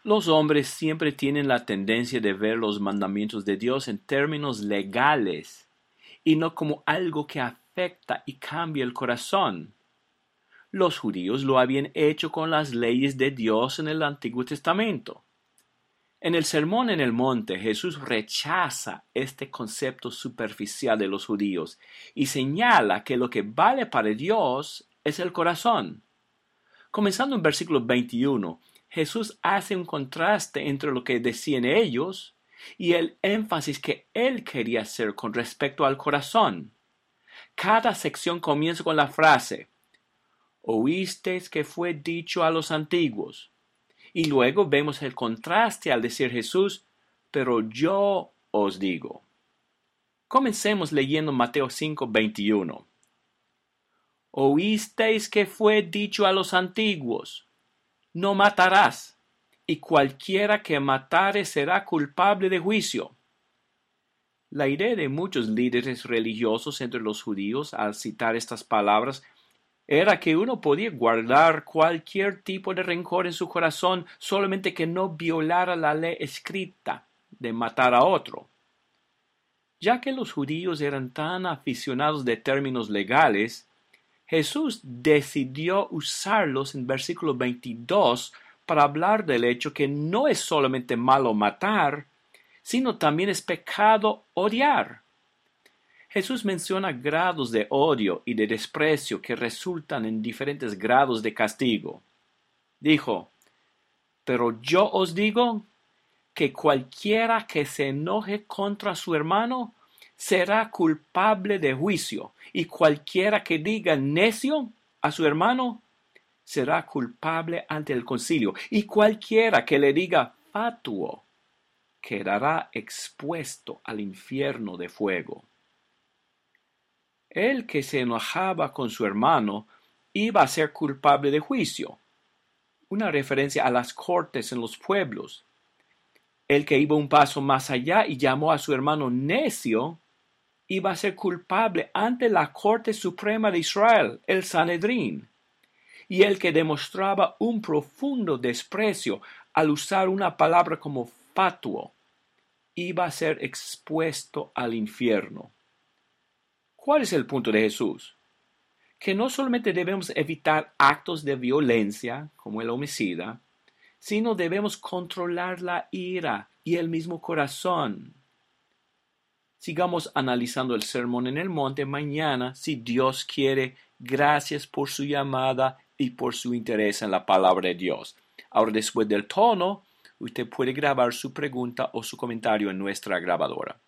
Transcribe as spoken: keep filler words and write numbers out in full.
Los hombres siempre tienen la tendencia de ver los mandamientos de Dios en términos legales y no como algo que afecta y cambia el corazón. Los judíos lo habían hecho con las leyes de Dios en el Antiguo Testamento. En el Sermón en el Monte, Jesús rechaza este concepto superficial de los judíos y señala que lo que vale para Dios es el corazón. Comenzando en versículo veintiuno, Jesús hace un contraste entre lo que decían ellos y el énfasis que él quería hacer con respecto al corazón. Cada sección comienza con la frase: «Oísteis que fue dicho a los antiguos». Y luego vemos el contraste al decir Jesús: «Pero yo os digo». Comencemos leyendo Mateo cinco, veintiuno. «Oísteis que fue dicho a los antiguos: no matarás, y cualquiera que matare será culpable de juicio». La idea de muchos líderes religiosos entre los judíos al citar estas palabras era que uno podía guardar cualquier tipo de rencor en su corazón solamente que no violara la ley escrita de matar a otro. Ya que los judíos eran tan aficionados de términos legales, Jesús decidió usarlos en versículo veintidós para hablar del hecho que no es solamente malo matar, sino también es pecado odiar. Jesús menciona grados de odio y de desprecio que resultan en diferentes grados de castigo. Dijo: «Pero yo os digo que cualquiera que se enoje contra su hermano será culpable de juicio, y cualquiera que diga necio a su hermano será culpable ante el concilio, y cualquiera que le diga fatuo quedará expuesto al infierno de fuego». El que se enojaba con su hermano iba a ser culpable de juicio, una referencia a las cortes en los pueblos. El que iba un paso más allá y llamó a su hermano necio iba a ser culpable ante la Corte Suprema de Israel, el Sanedrín. Y el que demostraba un profundo desprecio al usar una palabra como fatuo iba a ser expuesto al infierno. ¿Cuál es el punto de Jesús? Que no solamente debemos evitar actos de violencia, como el homicida, sino debemos controlar la ira y el mismo corazón. Sigamos analizando el Sermón en el Monte mañana, si Dios quiere. Gracias por su llamada y por su interés en la palabra de Dios. Ahora, después del tono, usted puede grabar su pregunta o su comentario en nuestra grabadora.